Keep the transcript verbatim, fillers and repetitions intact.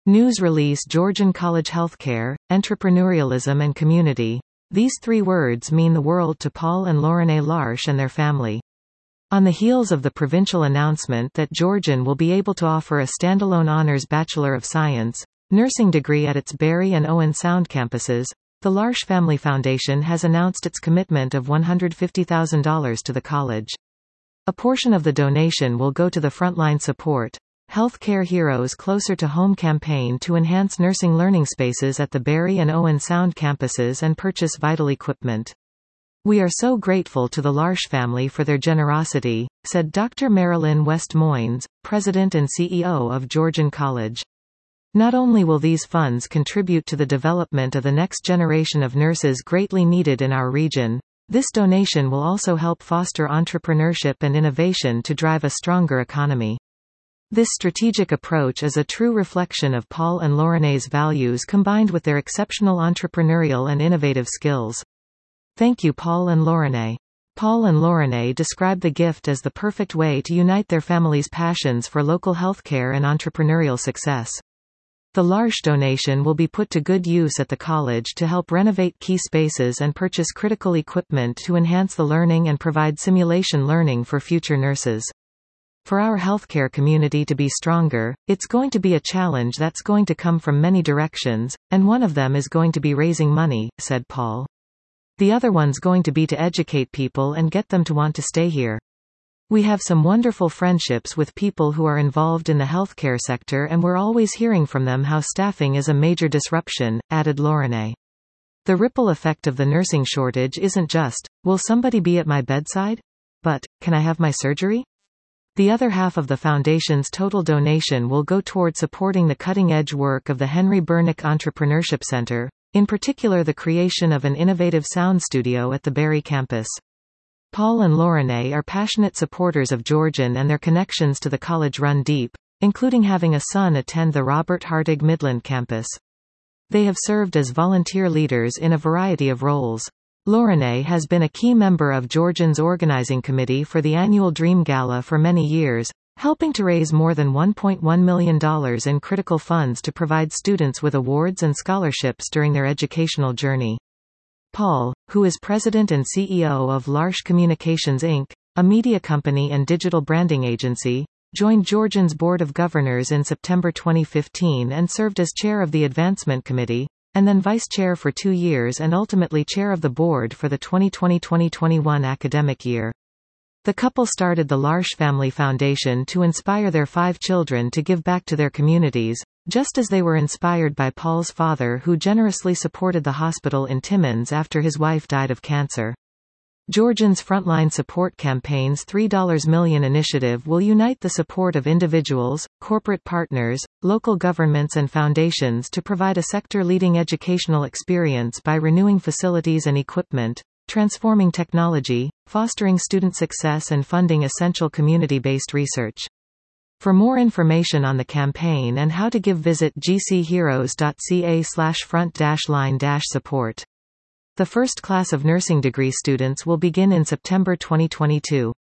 News release: Georgian College Healthcare, Entrepreneurialism and Community. These three words mean the world to Paul and Lorene L'Arche and their family. On the heels of the provincial announcement that Georgian will be able to offer a standalone Honours Bachelor of Science nursing degree at its Barrie and Owen Sound campuses, the L'Arche Family Foundation has announced its commitment of one hundred fifty thousand dollars to the college. A portion of the donation will go to the Frontline Support, Healthcare Heroes Closer to Home campaign to enhance nursing learning spaces at the Barrie and Owen Sound campuses and purchase vital equipment. "We are so grateful to the L'Arche family for their generosity," said Doctor Marilyn West Moynes, President and C E O of Georgian College. "Not only will these funds contribute to the development of the next generation of nurses greatly needed in our region, this donation will also help foster entrepreneurship and innovation to drive a stronger economy. This strategic approach is a true reflection of Paul and Lorene's values combined with their exceptional entrepreneurial and innovative skills. Thank you, Paul and Lorene." Paul and Lorene describe the gift as the perfect way to unite their families' passions for local healthcare and entrepreneurial success. The L'Arche donation will be put to good use at the college to help renovate key spaces and purchase critical equipment to enhance the learning and provide simulation learning for future nurses. "For our healthcare community to be stronger, it's going to be a challenge that's going to come from many directions, and one of them is going to be raising money," said Paul. "The other one's going to be to educate people and get them to want to stay here. We have some wonderful friendships with people who are involved in the healthcare sector and we're always hearing from them how staffing is a major disruption," added Lorene. "The ripple effect of the nursing shortage isn't just, 'Will somebody be at my bedside?' but, 'Can I have my surgery?'" The other half of the foundation's total donation will go toward supporting the cutting-edge work of the Henry Bernick Entrepreneurship Center, in particular the creation of an innovative sound studio at the Barrie campus. Paul and Lorene are passionate supporters of Georgian, and their connections to the college run deep, including having a son attend the Robert Hartig Midland campus. They have served as volunteer leaders in a variety of roles. Lorene has been a key member of Georgian's organizing committee for the annual Dream Gala for many years, helping to raise more than one point one million dollars in critical funds to provide students with awards and scholarships during their educational journey. Paul, who is president and C E O of L'Arche Communications Incorporated, a media company and digital branding agency, joined Georgian's Board of Governors in September twenty fifteen and served as chair of the Advancement Committee, and then vice chair for two years and ultimately chair of the board for the twenty twenty to twenty twenty-one academic year. The couple started the L'Arche Family Foundation to inspire their five children to give back to their communities, just as they were inspired by Paul's father, who generously supported the hospital in Timmins after his wife died of cancer. Georgian's Frontline Support campaign's three million dollars initiative will unite the support of individuals, corporate partners, local governments and foundations to provide a sector-leading educational experience by renewing facilities and equipment, transforming technology, fostering student success and funding essential community-based research. For more information on the campaign and how to give, visit g c heroes dot c a slash front dash line dash support. The first class of nursing degree students will begin in September twenty twenty-two.